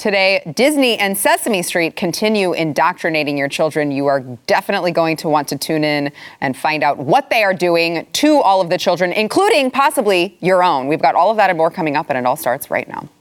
Today, Disney and Sesame Street continue indoctrinating your children. You are definitely going to want to tune in and find out what they are doing to all of the children, including possibly your own. We've got all of that and more coming up, and it all starts right now.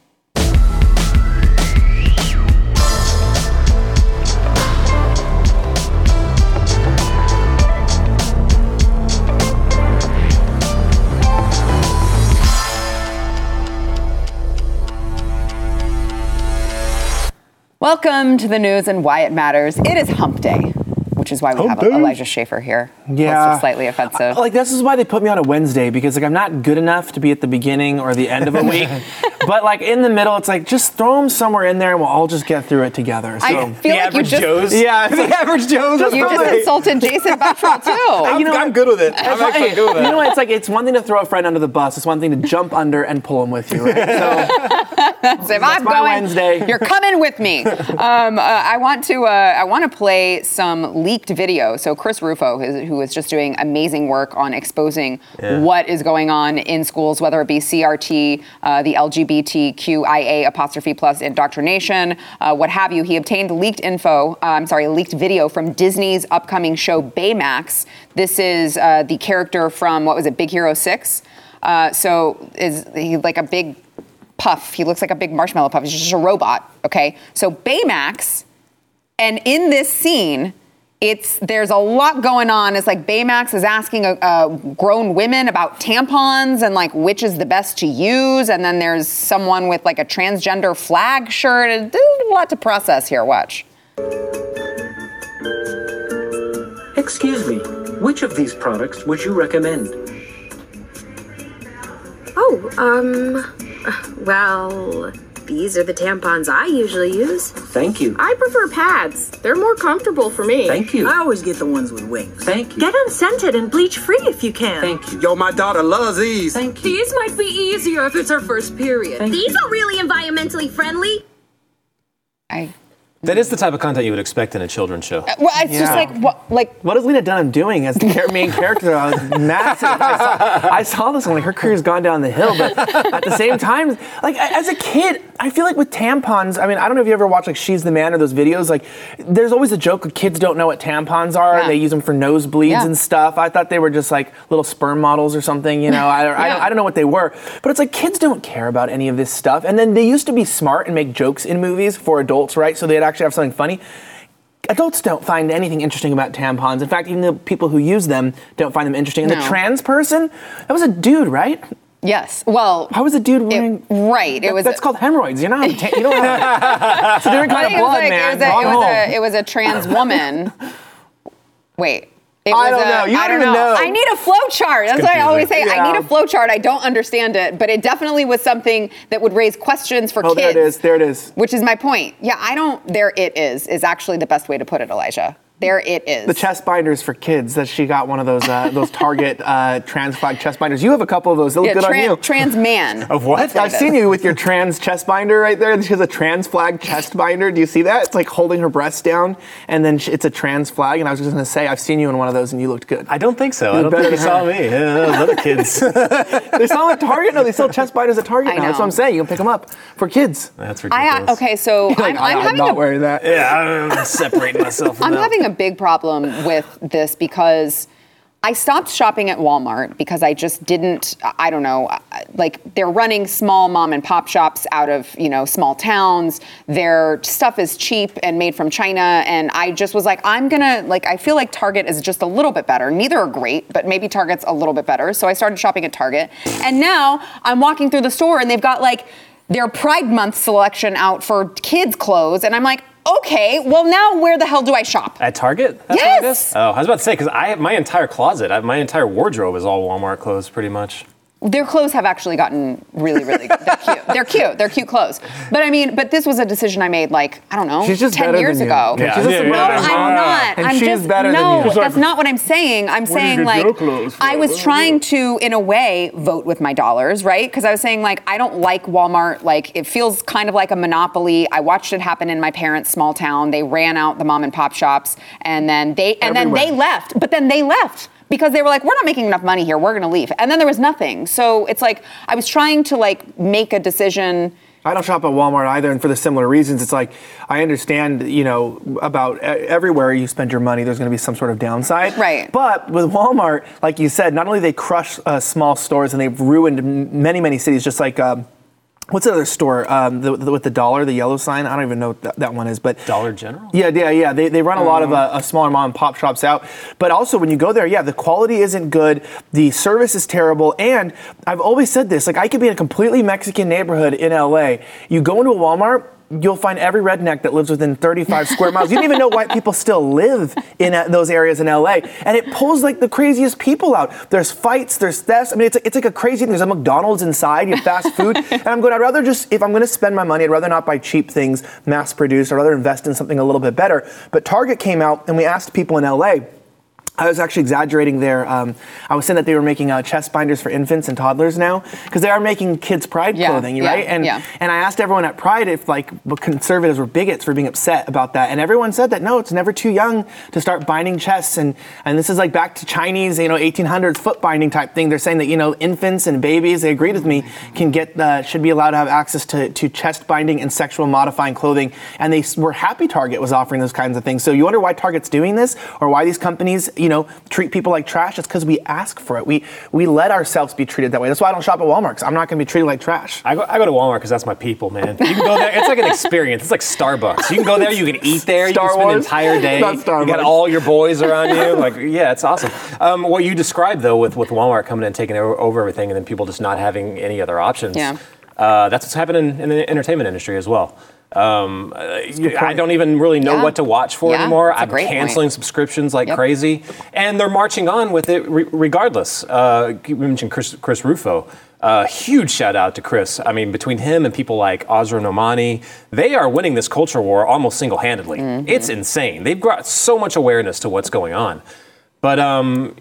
Welcome to the news and why it matters. It is hump day, which is why we have Elijah Schaffer here. Yeah. It's slightly offensive. This is why they put me on a Wednesday, because I'm not good enough to be at the beginning or the end of a week. But in the middle, it's just throw them somewhere in there and we'll all just get through it together. So. I feel like you just... Joes? Yeah, it's the average Joes. You just insulted Jason Buttrell, too. I'm good with it. I'm actually good with it. You know what? It's one thing to throw a friend under the bus. It's one thing to jump under and pull him with you, right? So if I'm going, Wednesday. You're coming with me. I want to play some leaked video. So Chris Rufo, who is just doing amazing work on exposing what is going on in schools, whether it be CRT, the LGBTQIA+ indoctrination, what have you. He obtained leaked video from Disney's upcoming show Baymax. This is the character from, Big Hero 6? So is he like a big puff? He looks like a big marshmallow puff. He's just a robot, okay? So Baymax, and in this scene, there's a lot going on. It's like Baymax is asking grown women about tampons and which is the best to use. And then there's someone with a transgender flag shirt. There's a lot to process here. Watch. Excuse me, which of these products would you recommend? Well, these are the tampons I usually use. Thank you. I prefer pads. They're more comfortable for me. Thank you. I always get the ones with wings. Thank you. Get unscented and bleach-free if you can. Thank you. Yo, my daughter loves these. Thank you. These might be easier if it's her first period. These are really environmentally friendly. That is the type of content you would expect in a children's show. Well, it's just what is Lena Dunham doing as the main character? I was massive. I saw this one. Her career's gone down the hill, but at the same time, as a kid, I feel with tampons. I don't know if you ever watched She's the Man or those videos. There's always a joke that kids don't know what tampons are. Yeah. They use them for nosebleeds and stuff. I thought they were just little sperm models or something. I don't know what they were, but it's kids don't care about any of this stuff. And then they used to be smart and make jokes in movies for adults, right? So they'd actually have something funny. Adults don't find anything interesting about tampons. In fact, even the people who use them don't find them interesting. And the trans person, that was a dude, right? Yes. Well, how was a dude wearing? That's called hemorrhoids. You're not. You don't. It's a different kind of blood, man. It was a trans woman. Wait. I don't know. You don't even know. I need a flow chart. That's what I always say. Yeah. I need a flow chart. I don't understand it, but it definitely was something that would raise questions for kids. There it is. Which is my point. Yeah, there it is actually the best way to put it, Elijah. There it is. The chest binders for kids. That she got one of those Target trans flag chest binders. You have a couple of those. They look good on you. Trans man. Of what? I've seen you with your trans chest binder right there. She has a trans flag chest binder. Do you see that? It's holding her breasts down, and then it's a trans flag. And I was just going to say, I've seen you in one of those, and you looked good. I don't think so. I don't think you saw me. Yeah, those other kids. They sell them at Target. No, they sell chest binders at Target now. That's what I'm saying. You can pick them up for kids. That's ridiculous. Okay, so I'm not wearing that. Yeah, I'm separating myself from that. I'm having a big problem with this because I stopped shopping at Walmart because I just didn't, I don't know, they're running small mom and pop shops out of, small towns. Their stuff is cheap and made from China. And I just was I feel like Target is just a little bit better. Neither are great, but maybe Target's a little bit better. So I started shopping at Target. And now I'm walking through the store and they've got their Pride Month selection out for kids' clothes. And I'm okay, well now where the hell do I shop? At Target? That's yes! What it is? Oh, I was about to say, because my entire closet, my entire wardrobe is all Walmart clothes pretty much. Their clothes have actually gotten really, really good. They're cute. They're cute clothes. But this was a decision I made, 10 years ago. Yeah. I'm not. And she's better than you. That's not what I'm saying. I'm saying, I was trying to, in a way, vote with my dollars, right? Because I was saying, I don't like Walmart. It feels kind of like a monopoly. I watched it happen in my parents' small town. They ran out the mom and pop shops, and then they left. But then they left. Because they were we're not making enough money here, we're gonna leave. And then there was nothing. So it's I was trying to make a decision I don't shop at Walmart either, and for the similar reasons. It's like, I understand, about everywhere you spend your money, there's going to be some sort of downside. Right. But with Walmart, like you said, not only they crush small stores and they've ruined many, many cities, just like, what's the other store with the dollar, the yellow sign? I don't even know what that one is, but Dollar General? Yeah. They run a lot of smaller mom and pop shops out. But also when you go there, the quality isn't good. The service is terrible. And I've always said this, like I could be in a completely Mexican neighborhood in LA. You go into a Walmart, you'll find every redneck that lives within 35 square miles. You don't even know white people still live in those areas in LA. And it pulls like the craziest people out. There's fights, there's thefts. I mean, it's like a crazy thing. There's a McDonald's inside, you have fast food. And I'd rather just, if I'm going to spend my money, I'd rather not buy cheap things, mass produced. I'd rather invest in something a little bit better. But Target came out and we asked people in LA, I was actually exaggerating there. I was saying that they were making chest binders for infants and toddlers now, because they are making kids' Pride clothing, right? And I asked everyone at Pride if conservatives were bigots for being upset about that, and everyone said that no, it's never too young to start binding chests, and this is like back to Chinese, 1800s foot binding type thing. They're saying that infants and babies, they agreed with me, should be allowed to have access to chest binding and sexual modifying clothing, and they were happy Target was offering those kinds of things. So you wonder why Target's doing this, or why these companies, treat people like trash. It's because we ask for it. We let ourselves be treated that way. That's why I don't shop at Walmart, because I'm not going to be treated like trash. I go to Walmart because that's my people, man. You can go there. It's like an experience. It's like Starbucks. You can go there. You can eat there. You can spend an entire day. Not Starbucks. You got all your boys around you. It's awesome. What you described though, with Walmart coming in and taking over everything, and then people just not having any other options. Yeah. That's what's happening in the entertainment industry as well. I don't even really know what to watch for anymore. I'm canceling subscriptions like crazy, and they're marching on with it regardless. You mentioned Chris Rufo. Huge shout out to Chris. I mean, between him and people like Azra Nomani, they are winning this culture war almost single-handedly. Mm-hmm. It's insane. They've brought so much awareness to what's going on. But I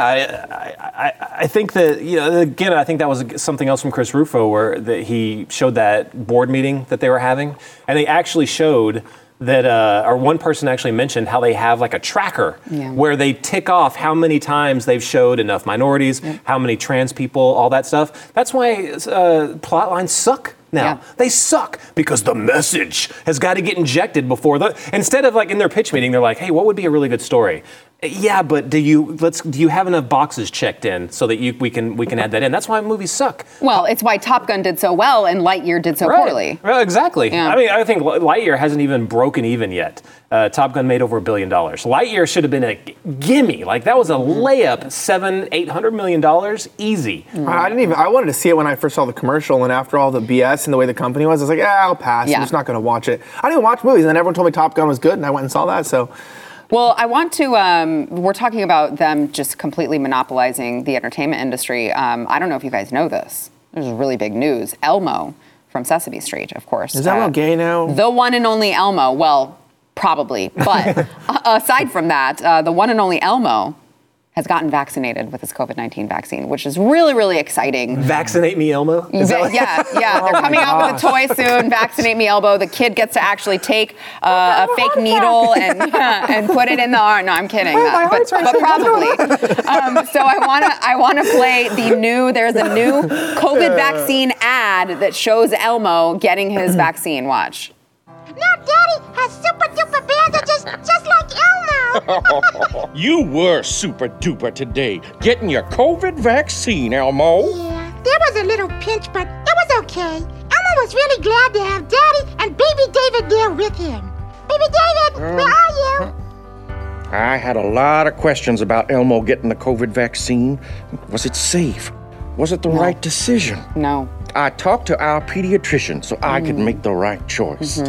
think that, again, I think that was something else from Chris Rufo, where that he showed that board meeting that they were having, and they actually showed that, or one person actually mentioned how they have like a tracker where they tick off how many times they've showed enough minorities, how many trans people, all that stuff. That's why plot lines suck. Now, they suck because the message has got to get injected before instead of like in their pitch meeting, they're like, hey, what would be a really good story? Yeah, but do you have enough boxes checked in so that we can add that in? That's why movies suck. Well, it's why Top Gun did so well and Lightyear did so poorly. Right, exactly. Yeah. I mean, I think Lightyear hasn't even broken even yet. Top Gun made over $1 billion. Lightyear should have been a gimme. Like that was a layup, $700-800 million, easy. I wanted to see it when I first saw the commercial, and after all the BS and the way the company was, I was like, I'll pass. I'm just not going to watch it. I didn't even watch movies, and then everyone told me Top Gun was good, and I went and saw that. So. Well, I want to, we're talking about them just completely monopolizing the entertainment industry. I don't know if you guys know this. This is really big news. Elmo from Sesame Street, of course. Is Elmo gay now? The one and only Elmo. Well, probably. But aside from that, the one and only Elmo has gotten vaccinated with his COVID-19 vaccine, which is really, really exciting. Vaccinate me, Elmo? Yeah. They're coming out with a toy soon, Vaccinate Me Elmo. The kid gets to actually take a fake needle and put it in the arm. No, I'm kidding. But probably. So I want to play there's a new COVID vaccine ad that shows Elmo getting his vaccine. Watch. Now Daddy has super duper bandages just like Elmo. You were super duper today, getting your COVID vaccine, Elmo. Yeah, there was a little pinch, but it was okay. Elmo was really glad to have Daddy and Baby David there with him. Baby David, where are you? I had a lot of questions about Elmo getting the COVID vaccine. Was it safe? Was it the right decision? No. I talked to our pediatrician so I could make the right choice.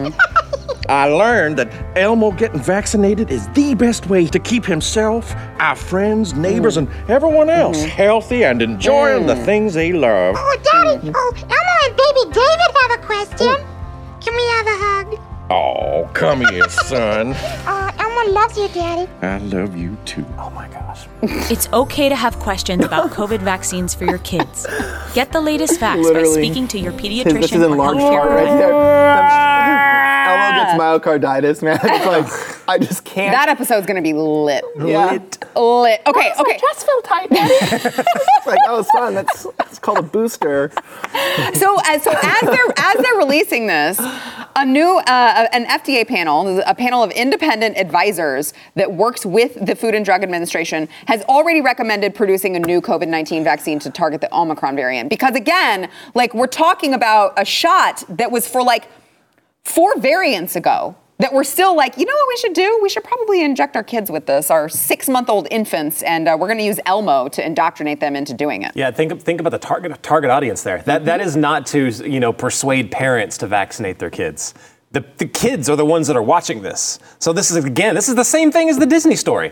I learned that Elmo getting vaccinated is the best way to keep himself, our friends, neighbors, and everyone else healthy and enjoying the things they love. Oh, Daddy, Elmo and Baby David have a question. Can we have a hug? Oh, come here, son. Elmo loves you, Daddy. I love you too. Oh my gosh. It's okay to have questions about COVID vaccines for your kids. Get the latest facts by speaking to your pediatrician. This is in large part right there. Elmo gets myocarditis, man. It's like, I just can't. That episode's going to be lit. Yeah. Lit. Okay, okay. My chest feel tight, Daddy. It's like, oh, son, that's called a booster. So as they're releasing this, a new an FDA panel, a panel of independent advisors that works with the Food and Drug Administration, has already recommended producing a new COVID-19 vaccine to target the Omicron variant. Because again, like, we're talking about a shot that was for like 4 variants ago, that we're still like, you know what we should do? We should probably inject our kids with this, our 6-month-old infants, and we're going to use Elmo to indoctrinate them into doing it. Yeah, think about the target audience there. That is not to persuade parents to vaccinate their kids. The kids are the ones that are watching this. So this is the same thing as the Disney story.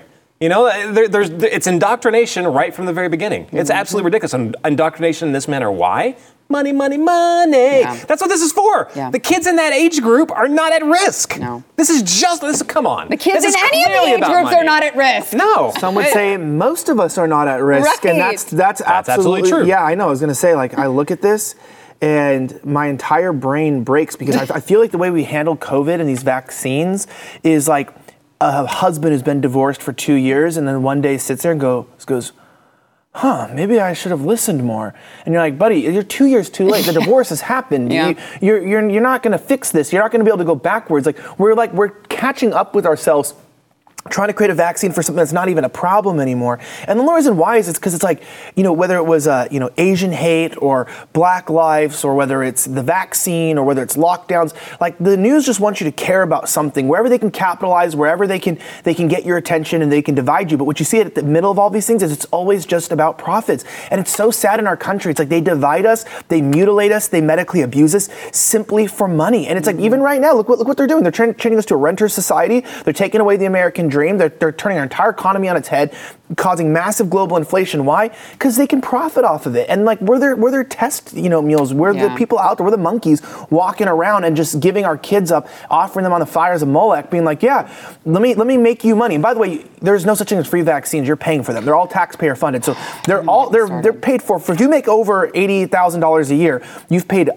It's indoctrination right from the very beginning. It's absolutely ridiculous. Indoctrination in this manner. Why? Money, money, money. Yeah. That's what this is for. Yeah. The kids in that age group are not at risk. No. Come on. The kids This in is any of the clearly age about groups money. are not at risk. No. Some would say most of us are not at risk, Right. and that's absolutely true. Yeah, I know. I was going to say, like, I look at this, and my entire brain breaks because I feel like the way we handle COVID and these vaccines is like a husband who's been divorced for 2 years, and then one day sits there and goes, maybe I should have listened more. And you're like, buddy, you're 2 years too late. The divorce has happened. Yeah. You're not going to fix this. You're not going to be able to go backwards. We're catching up with ourselves, trying to create a vaccine for something that's not even a problem anymore. And the only reason why is because it's like, whether it was, Asian hate or Black lives, or whether it's the vaccine or whether it's lockdowns, like the news just wants you to care about something, wherever they can capitalize, wherever they can get your attention and they can divide you. But what you see at the middle of all these things is it's always just about profits. And it's so sad in our country. It's like they divide us, they mutilate us, they medically abuse us simply for money. And it's like, even right now, look what they're doing. They're changing us to a renter society. They're taking away the American dream. They're turning our entire economy on its head, causing massive global inflation. Why? Because they can profit off of it. And like, we're their test, mules. We're the people out there. We're the monkeys walking around and just giving our kids up, offering them on the fires of Molech, being like, yeah, let me make you money. And by the way, there's no such thing as free vaccines. You're paying for them. They're all taxpayer funded. So they're paid for. If you make over $80,000 a year, you've paid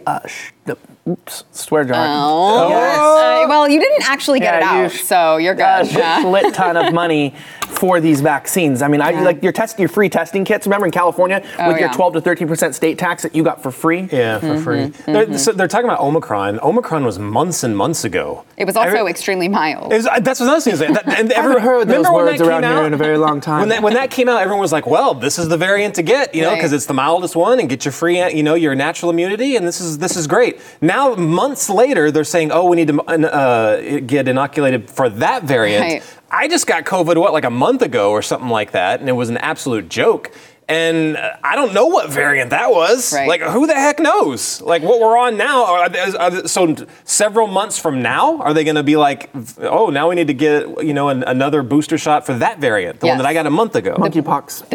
swear jar. Oh. Yes. Well, you didn't actually get it out, so you're good. A split ton of money for these vaccines. I mean, your free testing kits. Remember in California with your 12 to 13% state tax that you got for free? Yeah, for free. They're talking about Omicron. Omicron was months and months ago. It was also extremely mild. That's what I was going to say. I haven't heard those words around here in a very long time. When that came out, everyone was like, well, this is the variant to get, because it's the mildest one and get your free, your natural immunity, and this is great. Now, months later, they're saying, oh, we need to get inoculated for that variant. Right. I just got COVID, like a month ago or something like that, and it was an absolute joke. And I don't know what variant that was. Right. Like, who the heck knows? Like, what we're on now, so several months from now, are they going to be like, oh, now we need to get, another booster shot for that variant, the one that I got a month ago? Monkeypox.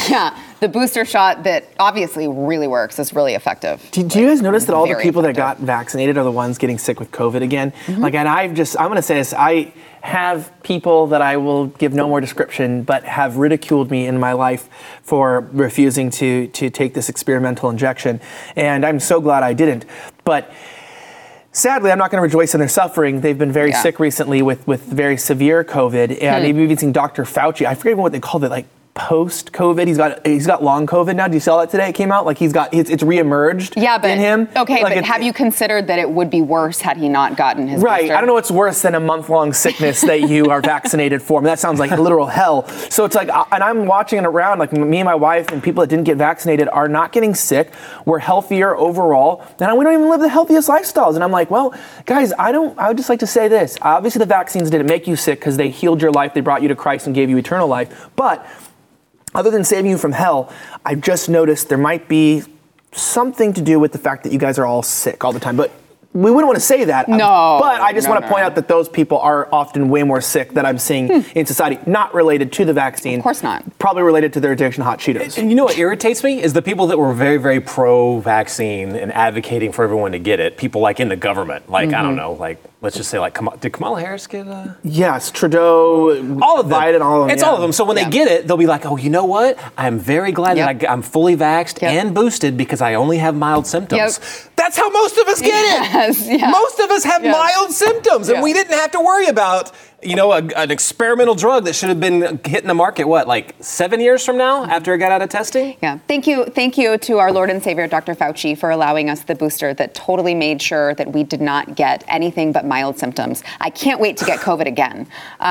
The booster shot that obviously really works is really effective. Do you guys notice that all the people that got vaccinated are the ones getting sick with COVID again? Mm-hmm. Like, and I'm going to say this, I have people that I will give no more description, but have ridiculed me in my life for refusing to take this experimental injection. And I'm so glad I didn't. But sadly, I'm not going to rejoice in their suffering. They've been very sick recently with very severe COVID. And maybe even seen Dr. Fauci. I forget even what they called it, like post-COVID. He's got long COVID now. Do you see that today? It came out like it's reemerged in him. Okay, but have you considered that it would be worse had he not gotten his booster? I don't know what's worse than a month-long sickness that you are vaccinated for. I mean, that sounds like literal hell. So it's like, and I'm watching it around, like me and my wife and people that didn't get vaccinated are not getting sick. We're healthier overall. And we don't even live the healthiest lifestyles. And I'm like, well, guys, I would just like to say this. Obviously, the vaccines didn't make you sick because they healed your life. They brought you to Christ and gave you eternal life. But other than saving you from hell, I've just noticed there might be something to do with the fact that you guys are all sick all the time. But we wouldn't want to say that. No. But I just want to point out that those people are often way more sick that I'm seeing in society, not related to the vaccine. Of course not. Probably related to their addiction to hot Cheetos. And you know what irritates me is the people that were very, very pro-vaccine and advocating for everyone to get it. People like in the government, like, I don't know, like, let's just say, like, did Kamala Harris get a... Yes, Trudeau, all of them. Biden, all of them. It's all of them. So when they get it, they'll be like, oh, you know what? I'm very glad that I'm fully vaxxed and boosted because I only have mild symptoms. That's how most of us get it. Yes, yeah. Most of us have mild symptoms, and we didn't have to worry about, an experimental drug that should have been hitting the market, like 7 years from now after it got out of testing? Yeah. Thank you to our Lord and Savior, Dr. Fauci, for allowing us the booster that totally made sure that we did not get anything but mild symptoms. I can't wait to get COVID again.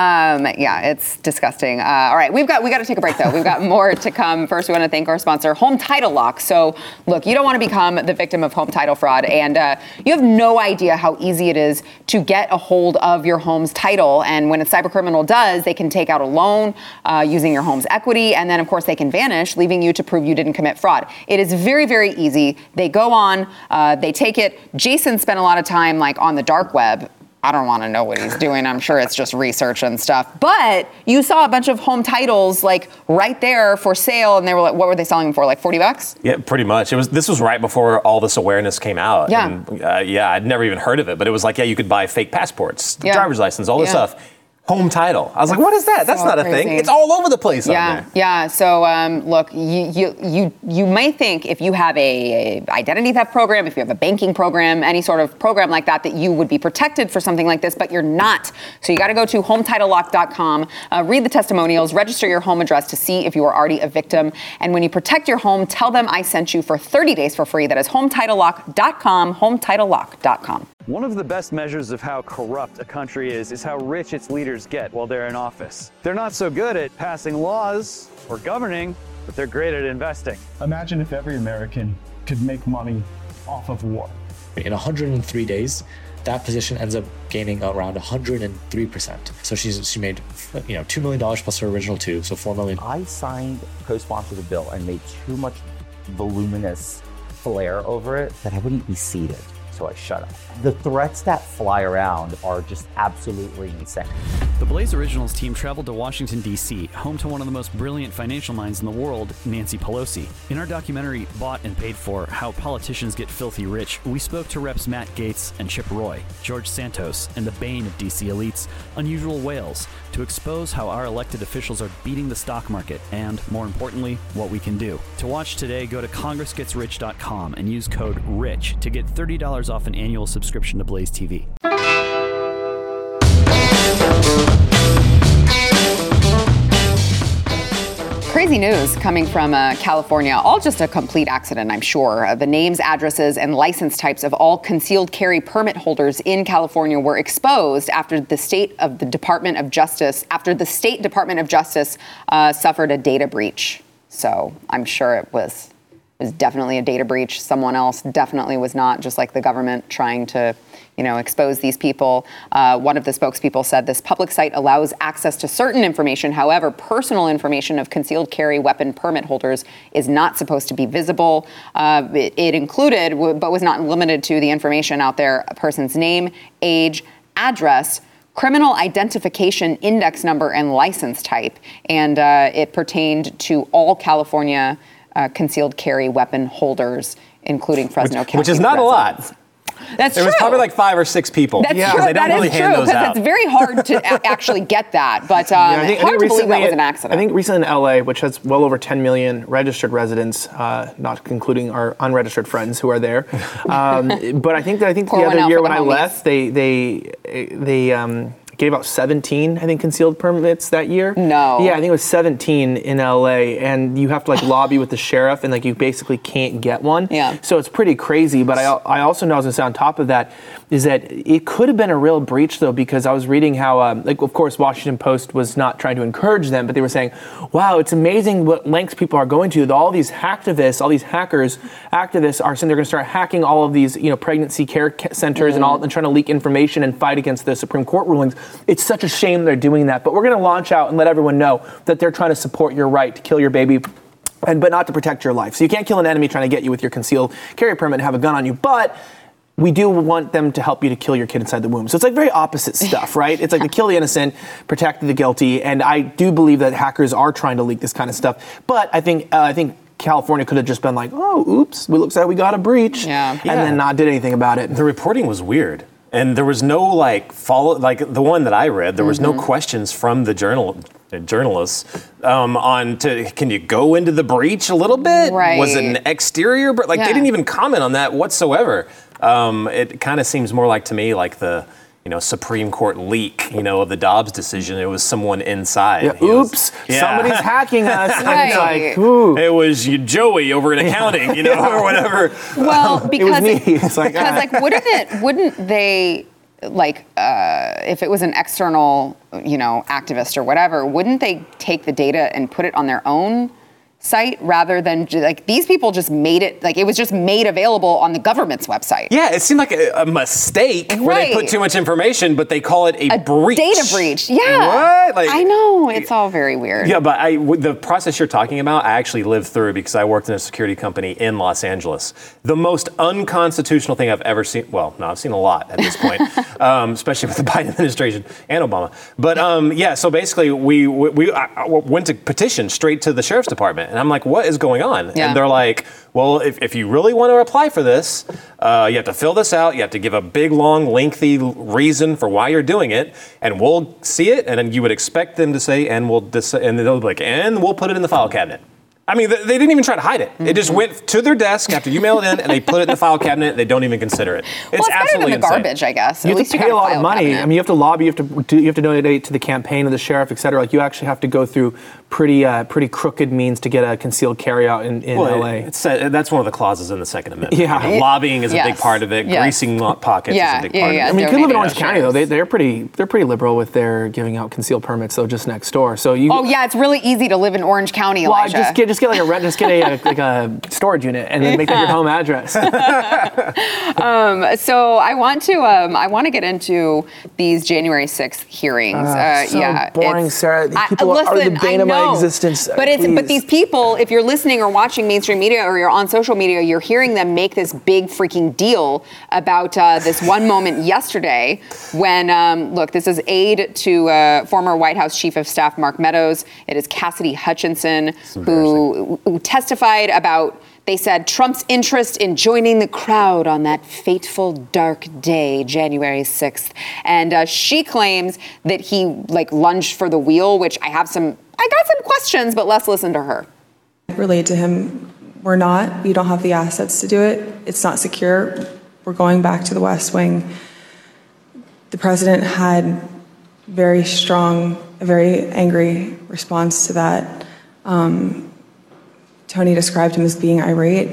It's disgusting. All right, we got to take a break though. We've got more to come. First, we want to thank our sponsor, Home Title Lock. So, look, you don't want to become the victim of home title fraud, and you have no idea how easy it is to get a hold of your home's title. And when a cybercriminal does, they can take out a loan using your home's equity, and then, of course, they can vanish, leaving you to prove you didn't commit fraud. It is very, very easy. They go on, they take it. Jason spent a lot of time on the dark web. I don't want to know what he's doing. I'm sure it's just research and stuff. But you saw a bunch of home titles right there for sale, and they were what were they selling them for? $40? Yeah, pretty much. This was right before all this awareness came out. Yeah. And, I'd never even heard of it, but it was you could buy fake passports, driver's license, all this stuff. Home title. I was like, what is that? That's not a thing. It's all over the place on there. Yeah. So, look, you might think if you have a identity theft program, if you have a banking program, any sort of program like that you would be protected for something like this, but you're not. So you got to go to HometitleLock.com, read the testimonials, register your home address to see if you are already a victim. And when you protect your home, tell them I sent you for 30 days for free. That is HometitleLock.com, HometitleLock.com. One of the best measures of how corrupt a country is how rich its leaders get while they're in office. They're not so good at passing laws or governing, but they're great at investing. Imagine if every American could make money off of war. In 103 days, that position ends up gaining around 103%. So she made $2 million plus her original $2, so $4 million. I signed, co-sponsored a bill and made too much voluminous flair over it that I wouldn't be seated. So I shut up. The threats that fly around are just absolutely insane. The Blaze Originals team traveled to Washington, D.C., home to one of the most brilliant financial minds in the world, Nancy Pelosi. In our documentary, Bought and Paid For, How Politicians Get Filthy Rich, we spoke to Reps Matt Gaetz and Chip Roy, George Santos, and the bane of D.C. elites, Unusual Whales, to expose how our elected officials are beating the stock market and, more importantly, what we can do. To watch today, go to congressgetsrich.com and use code RICH to get $30 off an annual subscription to Blaze TV. Crazy news coming from California. All just a complete accident, I'm sure. The names, addresses, and license types of all concealed carry permit holders in California were exposed after the State Department of Justice suffered a data breach. So I'm sure it was definitely a data breach. Someone else definitely was not, just like the government trying to, expose these people. One of the spokespeople said this public site allows access to certain information. However, personal information of concealed carry weapon permit holders is not supposed to be visible. It included, but was not limited to, the information out there: a person's name, age, address, criminal identification index number, and license type. And it pertained to all California concealed carry weapon holders, incling Fresno County. Which is not residents. a lot. That's true. It was probably 5 or 6 people. That's because true. they don't That really is hand true, those out. because it's very hard to actually get that. But hard to believe that was an accident. I think recently in LA, which has well over 10 million registered residents, not including our unregistered friends who are there. But I think the other year when I left, they gave out 17, I think, concealed permits that year. No. Yeah, I think it was 17 in LA, and you have to lobby with the sheriff, and you basically can't get one. Yeah. So it's pretty crazy. But I also know, I was gonna say on top of that, is that it could have been a real breach though, because I was reading how, of course, Washington Post was not trying to encourage them, but they were saying, wow, it's amazing what lengths people are going to. All these hacktivists, all these activists are saying they're gonna start hacking all of these, pregnancy care centers and trying to leak information and fight against the Supreme Court rulings. It's such a shame they're doing that, but we're going to launch out and let everyone know that they're trying to support your right to kill your baby, but not to protect your life. So you can't kill an enemy trying to get you with your concealed carry permit and have a gun on you, but we do want them to help you to kill your kid inside the womb. So it's very opposite stuff, right? It's to kill the innocent, protect the guilty, and I do believe that hackers are trying to leak this kind of stuff. But I think California could have just been oh, oops, it looks like we got a breach, and then not did anything about it. The reporting was weird. And there was no follow, the one that I read, there was no questions from the journalists can you go into the breach a little bit? Right. Was it an exterior? But they didn't even comment on that whatsoever. It kind of seems more like to me like the Supreme Court leak, of the Dobbs decision. It was someone inside. Yeah, oops, somebody's hacking us. Right. It's like, ooh. It was Joey over in accounting, or whatever. Well, because it was me. It's like, wouldn't they, if it was an external, activist or whatever, wouldn't they take the data and put it on their own site rather than these people just made it, it was just made available on the government's website? Yeah, it seemed like a mistake where they put too much information, but they call it a breach. Data breach. Yeah. What? I know. It's all very weird. Yeah, but the process you're talking about, I actually lived through because I worked in a security company in Los Angeles. The most unconstitutional thing I've ever seen. Well, no, I've seen a lot at this point, especially with the Biden administration and Obama. But so basically we went to petition straight to the sheriff's department. And I'm like, what is going on? Yeah. And they're like, well, if you really want to apply for this, you have to fill this out. You have to give a big, long, lengthy reason for why you're doing it. And we'll see it. And then you would expect them to say, and they'll be like, and we'll put it in the file cabinet. I mean, they didn't even try to hide it. It just went to their desk after you mail it in, and they put it in the file cabinet. They don't even consider it. It's absolutely better than the garbage, I guess. You have to pay a lot of money. Cabinet. I mean, you have to lobby. You have to donate to the campaign of the sheriff, et cetera. You actually have to go through pretty crooked means to get a concealed carryout in LA. That's one of the clauses in the Second Amendment. Yeah. Lobbying is a big part of it. Yes. Greasing pockets is a big part of it. I mean, you could live in Orange County though. They're pretty liberal with their giving out concealed permits though, just next door. So you. Oh yeah, it's really easy to live in Orange County, Well, Elijah. just get a storage unit and then make that your home address. So I want to get into these January 6th hearings. Boring, Sarah. People are the bane of my existence. But these people, if you're listening or watching mainstream media or you're on social media, you're hearing them make this big freaking deal about this one moment yesterday when, this is aide to former White House Chief of Staff Mark Meadows. It is Cassidy Hutchinson who testified about, they said, Trump's interest in joining the crowd on that fateful dark day, January 6th. And she claims that he lunged for the wheel, which I got some questions, but let's listen to her. Relayed to him, we don't have the assets to do it. It's not secure. We're going back to the West Wing. The president had very strong, a very angry response to that. Tony described him as being irate.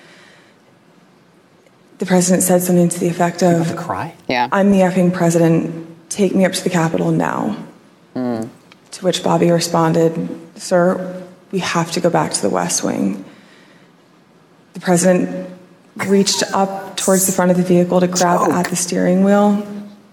The president said something to the effect of, to cry? Yeah. I'm the effing president. Take me up to the Capitol now. To which Bobby responded, sir, we have to go back to the West Wing. The president reached up towards the front of the vehicle to grab at the steering wheel.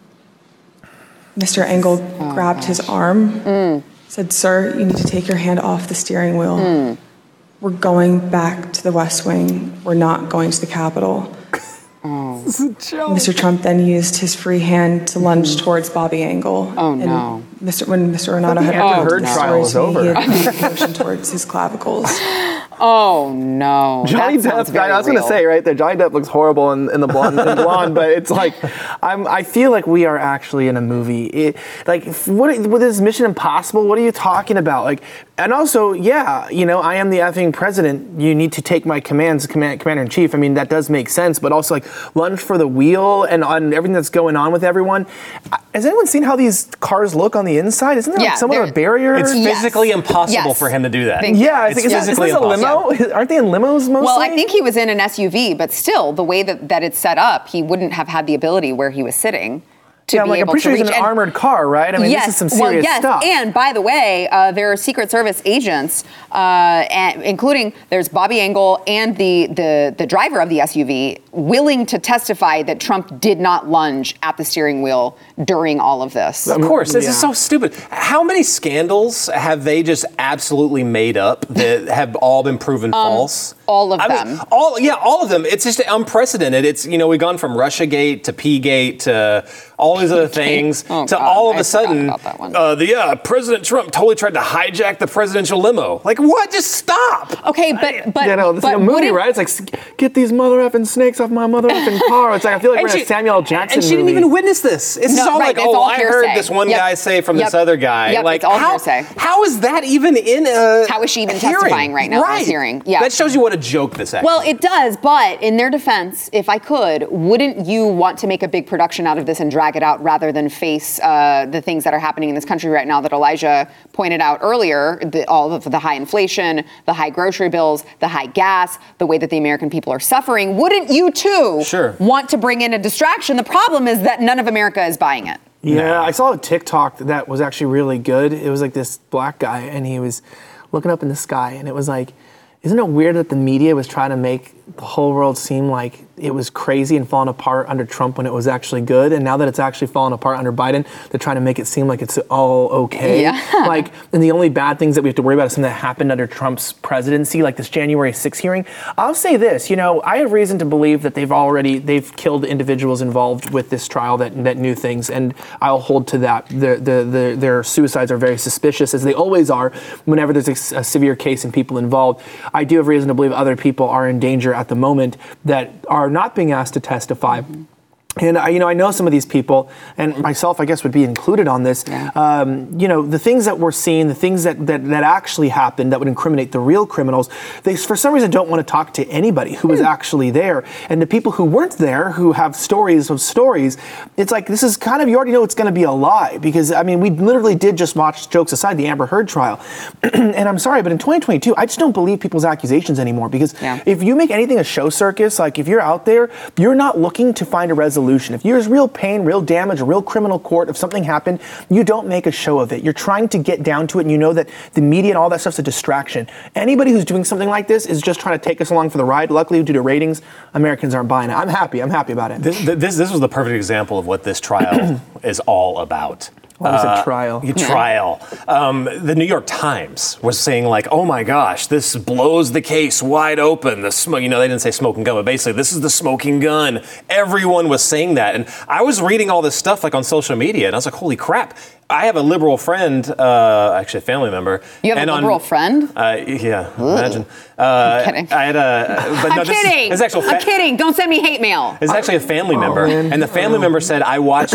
Mr. Engel grabbed his arm, said, sir, you need to take your hand off the steering wheel. We're going back to the West Wing. We're not going to the Capitol. This is a joke. Mr. Trump then used his free hand to lunge towards Bobby Engel. Oh, no. And when Mr. Renato had After her trial was over. he had made a motion towards his clavicles. Oh, no. Johnny That sounds Depp, very I was going to real. say right there, Johnny Depp looks horrible in the blonde, but it's like, I feel like we are actually in a movie. What is Mission Impossible? What are you talking about? And also, I am the effing president. You need to take my commands, commander in chief. I mean, that does make sense, but also lunge for the wheel and on everything that's going on with everyone. Has anyone seen how these cars look on the inside? Isn't there somewhat of a barrier? It's physically impossible for him to do that. It's physically impossible. Limo? Aren't they in limos mostly? Well, I think he was in an SUV, but still, the way that it's set up, he wouldn't have had the ability where he was sitting to be I'm able pretty sure to he's reach. in an armored car, right? I mean, this is some serious stuff. And by the way, there are Secret Service agents, including there's Bobby Engel and the driver of the SUV, willing to testify that Trump did not lunge at the steering wheel during all of this. Of course, this is so stupid. How many scandals have they just absolutely made up that have all been proven false? All of them. All of them. It's just unprecedented. It's, we've gone from Russiagate to P-Gate to all these other things to all of a sudden, President Trump totally tried to hijack the presidential limo. What? Just stop. Okay, but this is a movie, right? It's like, get these mother effing snakes off my mother effing car. It's like, I feel like we're in a Samuel L. Jackson and she movie. didn't even witness this. It's all I heard this one guy say from this other guy. Yep, it's all hearsay. How is that even in a How is she even hearing? testifying right now in a hearing? Yeah. That shows you what a joke this actually. Well, it does, but in their defense, if I could, wouldn't you want to make a big production out of this and drag it out rather than face the things that are happening in this country right now that Elijah pointed out earlier, all of the high inflation, the high grocery bills, the high gas, the way that the American people are suffering? Wouldn't you too want to bring in a distraction? The problem is that none of America is buying it. Yeah, I saw a TikTok that was actually really good. It was like this black guy, and he was looking up in the sky, and it was like, isn't it weird that the media was trying to make the whole world seem like it was crazy and falling apart under Trump when it was actually good, and now that it's actually falling apart under Biden, they're trying to make it seem like it's all okay. Yeah. Like, and the only bad things that we have to worry about is something that happened under Trump's presidency, like this January 6th hearing. I'll say this, I have reason to believe that they've killed individuals involved with this trial that knew things, and I'll hold to that. Their suicides are very suspicious, as they always are whenever there's a severe case and people involved. I do have reason to believe other people are in danger at the moment that are not being asked to testify. And I know some of these people, and myself, I guess, would be included on this. Yeah. The things that we're seeing, the things that actually happened that would incriminate the real criminals, they for some reason don't want to talk to anybody who was actually there. And the people who weren't there, who have stories of stories, it's like, this is kind of, you already know it's going to be a lie. Because, we literally did just watch, jokes aside, the Amber Heard trial. And I'm sorry, but in 2022, I just don't believe people's accusations anymore. Because if you make anything a show circus, like if you're out there, you're not looking to find a resolution. If there's real pain, real damage, a real criminal court, if something happened, you don't make a show of it. You're trying to get down to it, and you know that the media and all that stuff's a distraction. Anybody who's doing something like this is just trying to take us along for the ride. Luckily, due to ratings, Americans aren't buying it. I'm happy about it. This was the perfect example of what this trial is all about. What was a trial? Trial. The New York Times was saying like, oh my gosh, this blows the case wide open. The they didn't say smoking gun, but basically this is the smoking gun. Everyone was saying that. And I was reading all this stuff like on social media, and I was like, holy crap. I have a liberal friend, actually a family member. You have a liberal friend? Yeah, imagine. I'm kidding. I'm kidding. I'm kidding. Don't send me hate mail. It's actually a family member, and the family member said, "I watched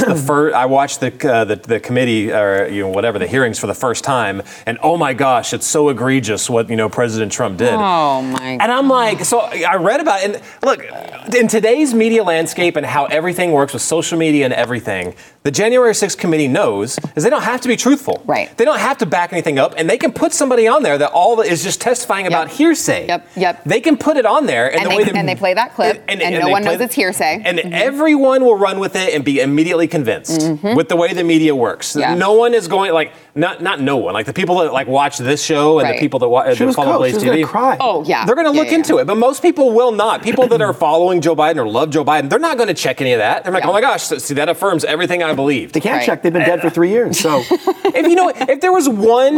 the committee or whatever the hearings for the first time, and oh my gosh, it's so egregious what President Trump did." Oh my! And I'm like, so I read about it, and look, in today's media landscape and how everything works with social media and everything, the January 6th committee knows is they don't have to be truthful. Right. They don't have to back anything up, and they can put somebody on there that is just testifying about hearsay. Yep. They can put it on there, and they play that clip, and no one knows it's hearsay, and everyone will run with it and be immediately convinced with the way the media works. Yeah. No one is going not no one, like the people that watch this show and the people that follow Blaze TV. Cry. Oh yeah, they're going to look into it, but most people will not. People that are following Joe Biden or love Joe Biden, they're not going to check any of that. They're like, oh my gosh, see, that affirms everything I believed. They can't check. They've been dead for 3 years. So if there was one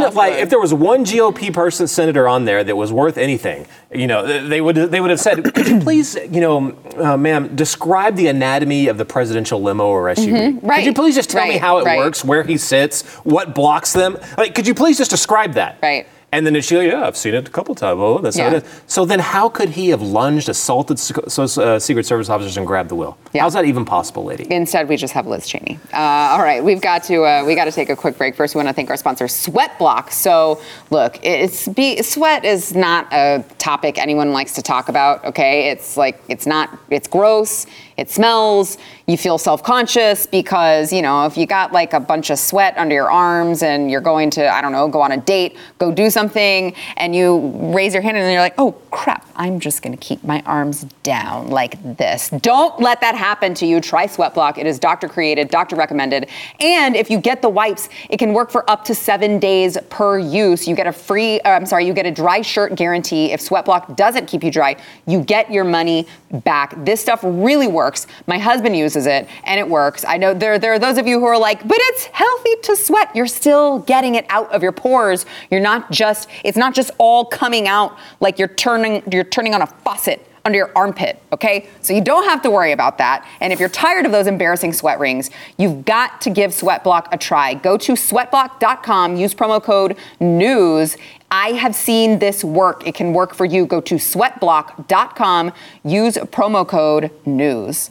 GOP senator on there that was worth anything, they would have said, could you please, ma'am, describe the anatomy of the presidential limo or SUV? Right. Could you please just tell me how it works, where he sits, what blocks them? Could you please just describe that? Right. And then she's like, yeah, I've seen it a couple times. Oh, that's how it is. So then how could he have lunged, assaulted Secret Service officers and grabbed the wheel? Yeah. How's that even possible, lady? Instead, we just have Liz Cheney. All right, we got to take a quick break. First, we want to thank our sponsor, Sweatblock. So, look, sweat is not a topic anyone likes to talk about, okay? It's gross. It smells. You feel self-conscious because, if you got a bunch of sweat under your arms and you're going to, go on a date, go do something, and you raise your hand and you're like, oh, crap, I'm just going to keep my arms down like this. Don't let that happen to you. Try Sweatblock. It is doctor-created, doctor-recommended. And if you get the wipes, it can work for up to 7 days per use. You get a dry shirt guarantee. If Sweatblock doesn't keep you dry, you get your money back. This stuff really works. My husband uses it, and it works. I know there are those of you who are like, but it's healthy to sweat. You're still getting it out of your pores. It's not just all coming out like you're turning on a faucet under your armpit, okay? So you don't have to worry about that. And if you're tired of those embarrassing sweat rings, you've got to give Sweatblock a try. Go to sweatblock.com, use promo code NEWS. I have seen this work. It can work for you. Go to sweatblock.com, use promo code NEWS.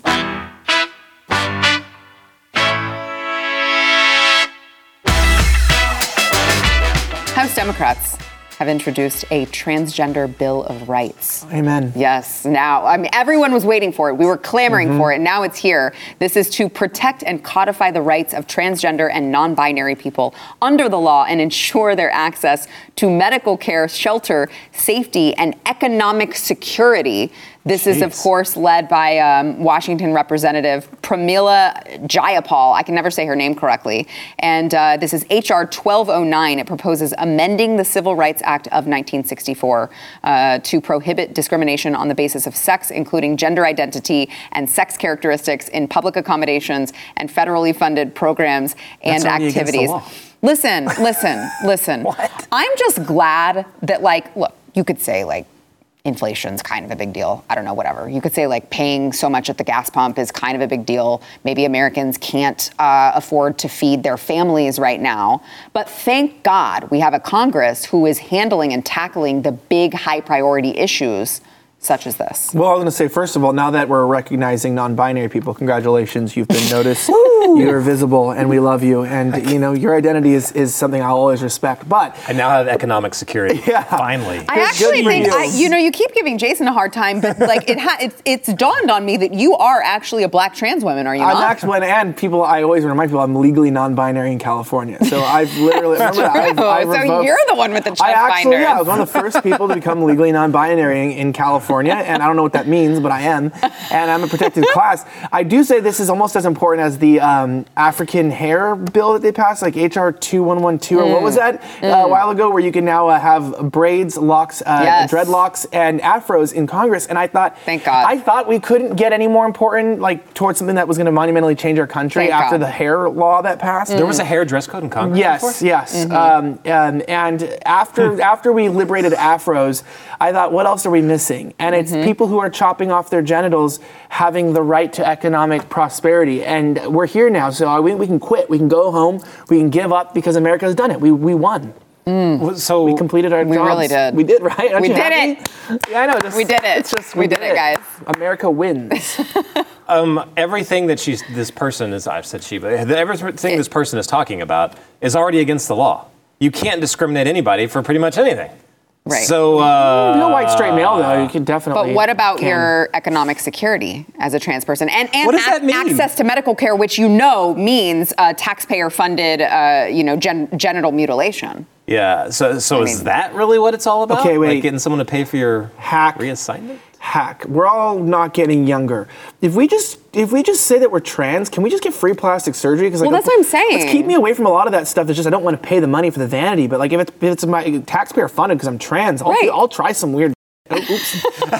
House Democrats have introduced a transgender Bill of Rights. Amen. Yes. Now, I mean, everyone was waiting for it. We were clamoring for it. Now it's here. This is to protect and codify the rights of transgender and non-binary people under the law and ensure their access to medical care, shelter, safety, and economic security. This is, of course, led by Washington Representative Pramila Jayapal. I can never say her name correctly. And this is H.R. 1209. It proposes amending the Civil Rights Act of 1964 to prohibit discrimination on the basis of sex, including gender identity and sex characteristics in public accommodations and federally funded programs and activities. Listen. What? I'm just glad that, like, look, you could say, like, inflation's kind of a big deal. I don't know, whatever. You could say like paying so much at the gas pump is kind of a big deal. Maybe Americans can't afford to feed their families right now. But thank God we have a Congress who is handling and tackling the big high priority issues such as this. Well, I was going to say, first of all, now that we're recognizing non-binary people, congratulations, you've been noticed. You're visible, and we love you. And, you know, your identity is something I'll always respect. But I now have economic security. Finally. I actually think, you keep giving Jason a hard time, but like it's dawned on me that you are actually a black trans woman, are you not? I'm actually, and people, I always remind people I'm legally non-binary in California. So I've literally, so you're the one with the check binder. I was one of the first people to become legally non-binary in California. And I don't know what that means, but I am. And I'm a protected class. I do say this is almost as important as the African hair bill that they passed, like HR 2112, or what was that a while ago, where you can now have braids, locks, dreadlocks, and afros in Congress. And I thought, thank God. I thought we couldn't get any more important, like towards something that was going to monumentally change our country after the hair law that passed. There was a hair dress code in Congress before? Yes. And after we liberated afros, I thought, what else are we missing? And it's people who are chopping off their genitals having the right to economic prosperity. And we're here now, so we can quit. We can go home. We can give up because America's done it. We won. So we completed our jobs. We really did. We did, right? Aren't we you did happy? it. Yeah, I know. We did it. We did it, guys. America wins. Everything that this person is talking about is already against the law. You can't discriminate anybody for pretty much anything. Right. So, no white straight male, though. You can definitely. But what about your economic security as a trans person? And what does that mean? Access to medical care, which means taxpayer-funded, genital mutilation. Yeah. So is that really what it's all about? Okay, wait. Like getting someone to pay for your reassignment? We're all not getting younger. If we just say that we're trans, can we just get free plastic surgery? Because that's what I'm saying. Let's keep me away from a lot of that stuff. It's just I don't want to pay the money for the vanity. But like if it's my taxpayer funded because I'm trans, I'll try some weird. Oh, oops.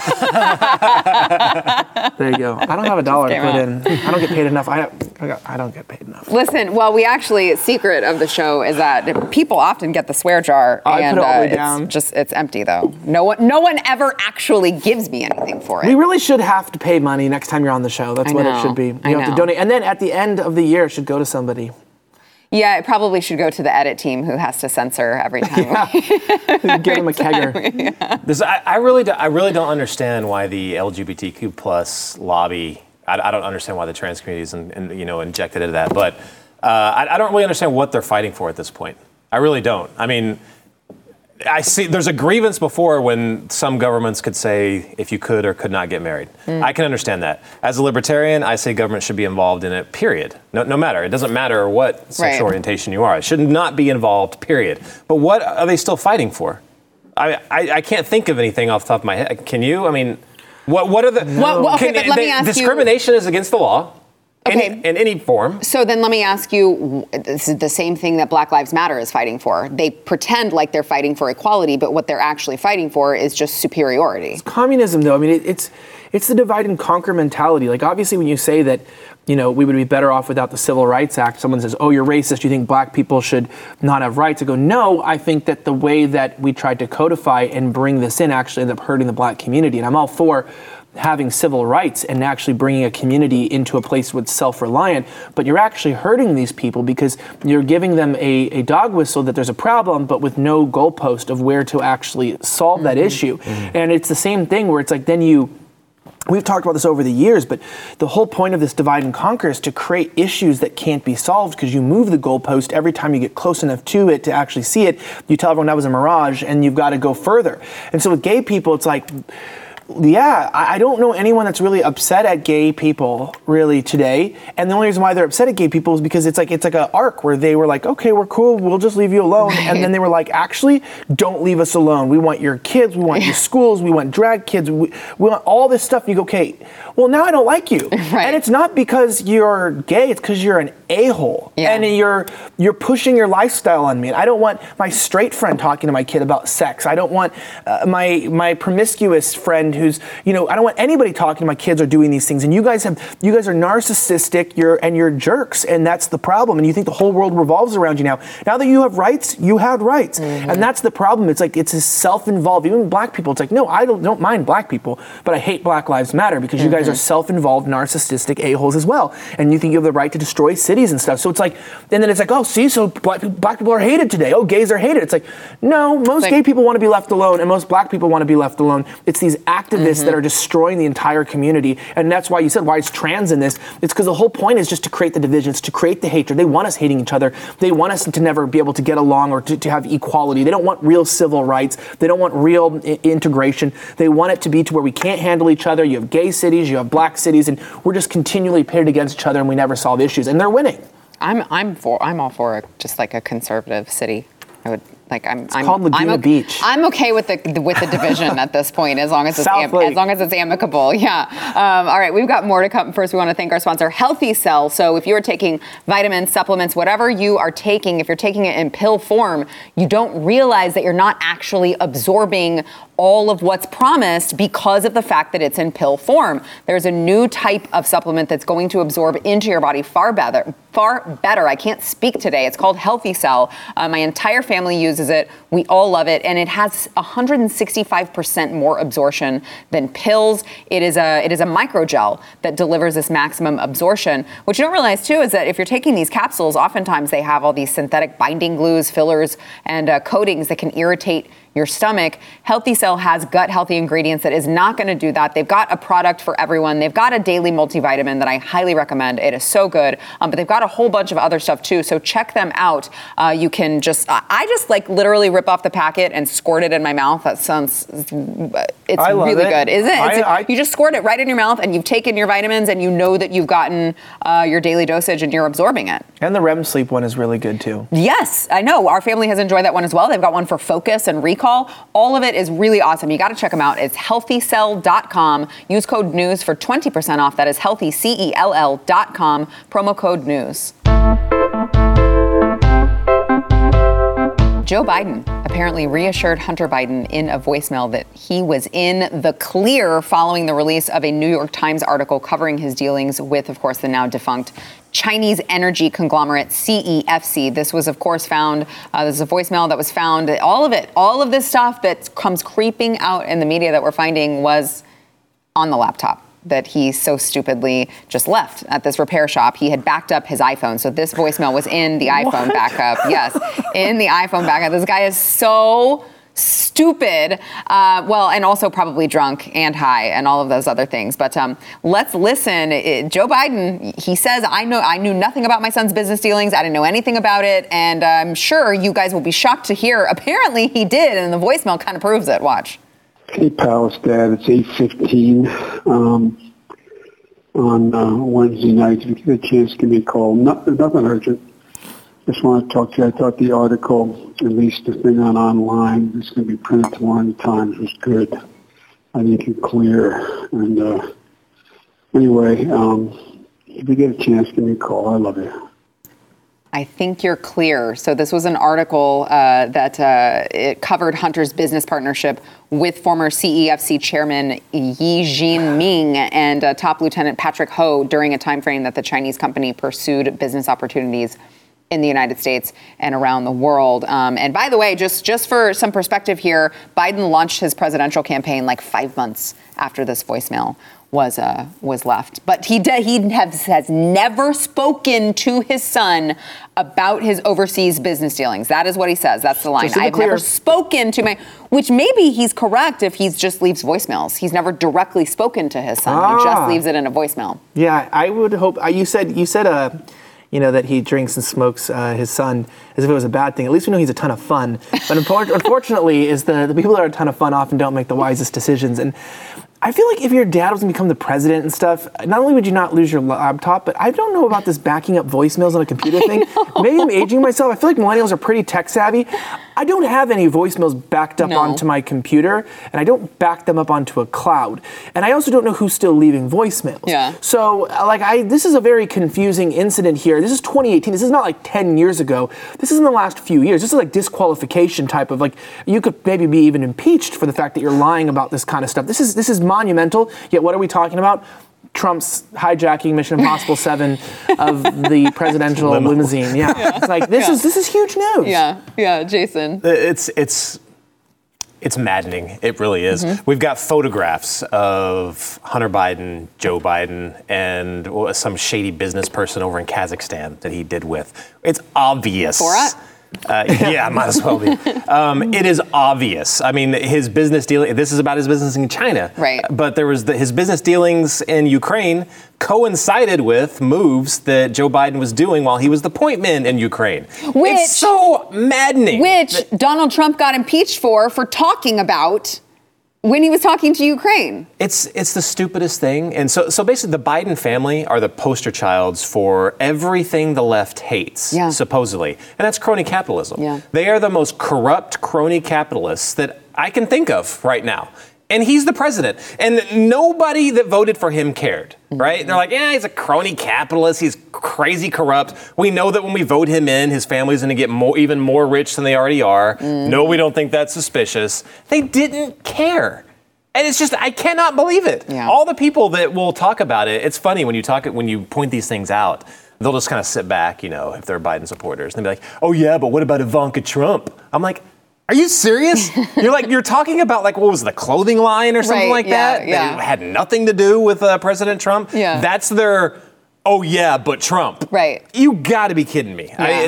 There you go. I don't have $1 to put in. I don't get paid enough. I don't get paid enough. Listen, secret of the show is that people often get the swear jar, and put it all the way down. It's empty though. No one ever actually gives me anything for it. We really should have to pay money next time you're on the show. That's what it should be. You have to donate, and then at the end of the year, it should go to somebody. Yeah, it probably should go to the edit team who has to censor every time. Give them a kegger. Yeah. I really don't understand why the LGBTQ plus lobby. I don't understand why the trans community is injected into that. But I don't really understand what they're fighting for at this point. I really don't. I mean, I see there's a grievance before when some governments could say if you could or could not get married. I can understand that. As a libertarian, I say government should be involved in it, period. No matter. It doesn't matter what sexual orientation you are. It should not be involved, period. But what are they still fighting for? I can't think of anything off the top of my head. Can you? I mean, what are the... but let me ask discrimination is against the law. Okay. In any form. So then let me ask you, this is the same thing that Black Lives Matter is fighting for. They pretend like they're fighting for equality, but what they're actually fighting for is just superiority. It's communism, though. I mean, it's the divide and conquer mentality. Like, obviously, when you say that, we would be better off without the Civil Rights Act, someone says, oh, you're racist, you think black people should not have rights. I go, no, I think that the way that we tried to codify and bring this in actually ended up hurting the black community. And I'm all for having civil rights and actually bringing a community into a place with self-reliant, but you're actually hurting these people because you're giving them a dog whistle that there's a problem, but with no goalpost of where to actually solve that issue. And it's the same thing where it's like then you we've talked about this over the years, but the whole point of this divide and conquer is to create issues that can't be solved because you move the goalpost every time you get close enough to it to actually see it. You tell everyone that was a mirage and you've got to go further. And so with gay people, it's like, yeah, I don't know anyone that's really upset at gay people really today. And the only reason why they're upset at gay people is because it's like an arc where they were like, okay, we're cool, we'll just leave you alone. Right. And then they were like, actually, don't leave us alone. We want your kids, we want your schools, we want drag kids, we want all this stuff. And you go, okay, well, now I don't like you. Right. And it's not because you're gay, it's because you're an a-hole. Yeah. And you're pushing your lifestyle on me. And I don't want my straight friend talking to my kid about sex. I don't want my promiscuous friend who's, I don't want anybody talking to my kids or doing these things. And you guys are narcissistic, you're jerks, and that's the problem. And you think the whole world revolves around you now. Now that you have rights, you have rights. Mm-hmm. And that's the problem. It's like, it's a self-involved, even black people. It's like, no, I don't mind black people, but I hate Black Lives Matter because you guys are self-involved, narcissistic a-holes as well. And you think you have the right to destroy cities and stuff. So it's like, and then it's like, oh, see, so black people are hated today. Oh, gays are hated. It's like, no, most gay people want to be left alone and most black people want to be left alone. It's these activists that are destroying the entire community. And that's why you said, why is trans in this? It's because the whole point is just to create the divisions, to create the hatred. They want us hating each other. They want us to never be able to get along or to have equality. They don't want real civil rights. They don't want real integration. They want it to be to where we can't handle each other. You have gay cities, you have black cities, and we're just continually pitted against each other and we never solve issues. And they're winning. I'm all for just like a conservative city. It's called Laguna Beach. I'm okay with the division at this point, as long as it's amicable. Yeah. All right, we've got more to come. First, we want to thank our sponsor, Healthy Cell. So if you are taking vitamins, supplements, whatever you are taking, if you're taking it in pill form, you don't realize that you're not actually absorbing all of what's promised because of the fact that it's in pill form. There's a new type of supplement that's going to absorb into your body far better. I can't speak today. It's called Healthy Cell. My entire family uses it. We all love it. And it has 165% more absorption than pills. It is a microgel that delivers this maximum absorption. What you don't realize too is that if you're taking these capsules, oftentimes they have all these synthetic binding glues, fillers, and coatings that can irritate your stomach. Healthy Cell has gut healthy ingredients that is not going to do that. They've got a product for everyone. They've got a daily multivitamin that I highly recommend. It is so good. But they've got a whole bunch of other stuff too. So check them out. You can I just like literally rip off the packet and squirt it in my mouth. That sounds, it's really good. Isn't it? You just squirt it right in your mouth and you've taken your vitamins and you know that you've gotten your daily dosage and you're absorbing it. And the REM sleep one is really good too. Yes, I know. Our family has enjoyed that one as well. They've got one for focus and recall. All of it is really awesome. You got to check them out. It's healthycell.com. Use code NEWS for 20% off. That is healthycell.com. Promo code NEWS. Joe Biden apparently reassured Hunter Biden in a voicemail that he was in the clear following the release of a New York Times article covering his dealings with, of course, the now defunct Chinese energy conglomerate CEFC. This was, of course, found. This is a voicemail that was found. All of this stuff that comes creeping out in the media that we're finding was on the laptop that he so stupidly just left at this repair shop. He had backed up his iPhone. So this voicemail was in the iPhone backup. Yes, in the iPhone backup. This guy is so stupid, and also probably drunk and high and all of those other things. But let's listen. Joe Biden, he says, I knew nothing about my son's business dealings. I didn't know anything about it. And I'm sure you guys will be shocked to hear. Apparently he did. And the voicemail kind of proves it. Watch. Hey, Palace Dad, it's 8:15 on Wednesday night. If you get a chance, give me a call. Nothing urgent. Just want to talk to you. I thought the article, at least the thing online, it's going to be printed tomorrow in the Times, was good. I think it's clear. And anyway, if you get a chance, give me a call. I love you. I think you're clear. So this was an article that it covered Hunter's business partnership with former CEFC chairman Yi Jinming and top Lieutenant Patrick Ho during a time frame that the Chinese company pursued business opportunities in the United States and around the world. And by the way, just for some perspective here, Biden launched his presidential campaign like 5 months after this voicemail was left. But he has never spoken to his son about his overseas business dealings. That is what he says. That's the line. I've never spoken to my, which maybe he's correct if he just leaves voicemails. He's never directly spoken to his son. He just leaves it in a voicemail. Yeah, I would hope. You said that he drinks and smokes his son as if it was a bad thing. At least we know he's a ton of fun. But unfortunately, is the people that are a ton of fun often don't make the wisest decisions. And I feel like if your dad was going to become the president and stuff, not only would you not lose your laptop, but I don't know about this backing up voicemails on a computer thing. Maybe I'm aging myself. I feel like millennials are pretty tech savvy. I don't have any voicemails backed up onto my computer, and I don't back them up onto a cloud. And I also don't know who's still leaving voicemails. Yeah. So, this is a very confusing incident here. This is 2018. This is not like 10 years ago. This is in the last few years. This is like disqualification type of you could maybe be even impeached for the fact that you're lying about this kind of stuff. This is monumental. Yet what are we talking about? Trump's hijacking Mission Impossible 7 of the presidential limousine. Yeah. It's like this is huge news. Yeah, Jason. It's maddening. It really is. Mm-hmm. We've got photographs of Hunter Biden, Joe Biden, and some shady business person over in Kazakhstan that he did with. It's obvious. Borat? Yeah, might as well be. It is obvious. I mean, his business dealing. This is about his business in China, right? But there was his business dealings in Ukraine coincided with moves that Joe Biden was doing while he was the point man in Ukraine. It's so maddening. Which Donald Trump got impeached for talking about when he was talking to Ukraine. It's the stupidest thing. And so basically the Biden family are the poster childs for everything the left hates, supposedly. And that's crony capitalism. Yeah. They are the most corrupt crony capitalists that I can think of right now. And he's the president. And nobody that voted for him cared, right? They're like, yeah, he's a crony capitalist. He's crazy corrupt. We know that when we vote him in, his family's going to get even more rich than they already are. No, we don't think that's suspicious. They didn't care. And it's just, I cannot believe it. Yeah. All the people that will talk about it, it's funny when you point these things out, they'll just kind of sit back, if they're Biden supporters. And they'll be like, oh yeah, but what about Ivanka Trump? I'm like, are you serious? You're talking about what was the clothing line or something that had nothing to do with President Trump? Yeah. That's their, oh yeah, but Trump. Right. You got to be kidding me. Yeah.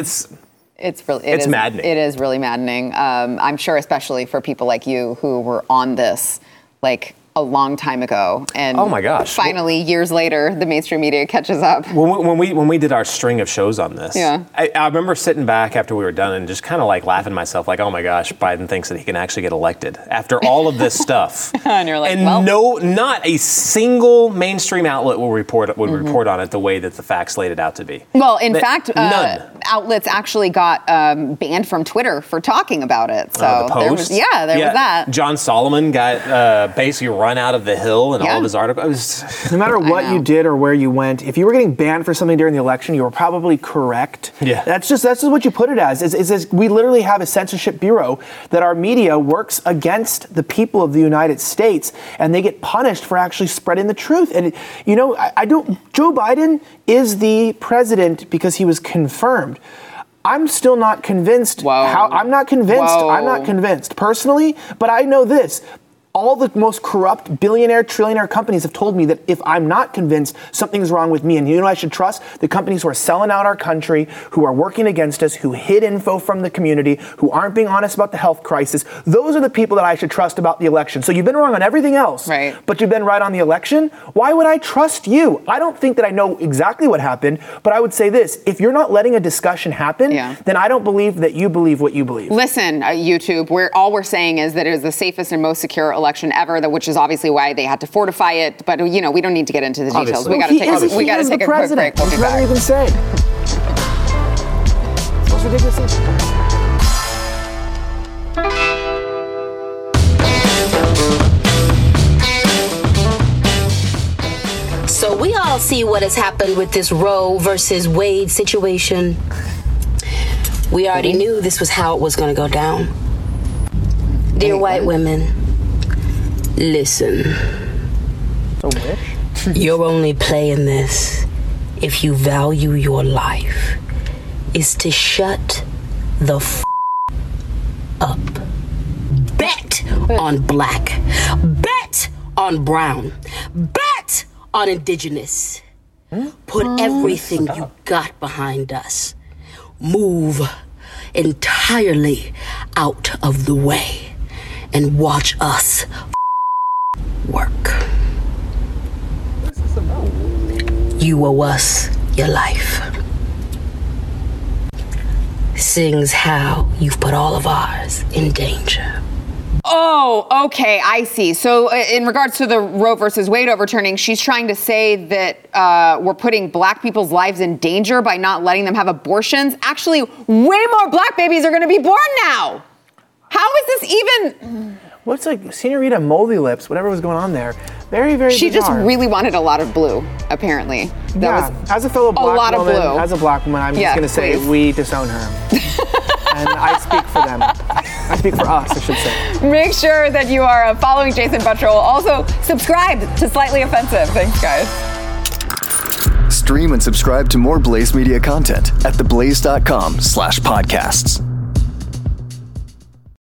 It's maddening. It is really maddening. I'm sure, especially for people like you who were on this, a long time ago, and oh my gosh! Finally, years later, the mainstream media catches up. When we did our string of shows on this, I remember sitting back after we were done and just kind of laughing to myself, oh my gosh, Biden thinks that he can actually get elected after all of this stuff. And you're like, not a single mainstream outlet will report on it the way that the facts laid it out to be. Well, in fact, none. Outlets actually got banned from Twitter for talking about it. So the Post? there was that. John Solomon got basically run out of the hill in all of his articles. No matter what you did or where you went, if you were getting banned for something during the election, you were probably correct. Yeah. That's just what you put it as. Is we literally have a censorship bureau that our media works against the people of the United States, and they get punished for actually spreading the truth. And Joe Biden is the president because he was confirmed. I'm still not convinced. I'm not convinced personally, but I know this. All the most corrupt billionaire, trillionaire companies have told me that if I'm not convinced, something's wrong with me. And I should trust the companies who are selling out our country, who are working against us, who hid info from the community, who aren't being honest about the health crisis. Those are the people that I should trust about the election. So you've been wrong on everything else, but you've been right on the election. Why would I trust you? I don't think that I know exactly what happened, but I would say this. If you're not letting a discussion happen, then I don't believe that you believe what you believe. Listen, YouTube, all we're saying is that it is the safest and most secure election ever, which is obviously why they had to fortify it. But we don't need to get into the details. We got to take a quick break. We'll be back. Even say. Most ridiculous thing. So we all see what has happened with this Roe versus Wade situation. We already knew this was how it was going to go down. Dear white women, listen. You're only playing this if you value your life. Is to shut the up. Bet on black. Bet on brown. Bet on Indigenous. Put everything you got behind us. Move entirely out of the way and watch us work. You owe us your life. Sings how you've put all of ours in danger. Oh, okay, I see. So in regards to the Roe versus Wade overturning, she's trying to say that we're putting black people's lives in danger by not letting them have abortions. Actually, way more black babies are going to be born now. How is this even... What's like Senorita Moldy Lips, whatever was going on there. Very, very She bizarre. just really wanted a lot of blue, apparently. That was as a fellow black woman, blue. as a black woman, I'm just going to say we disown her. And I speak for them. I speak for us, I should say. Make sure that you are following Jason Buttrill. Also, subscribe to Slightly Offensive. Thanks, guys. Stream and subscribe to more Blaze Media content at theblaze.com/podcasts.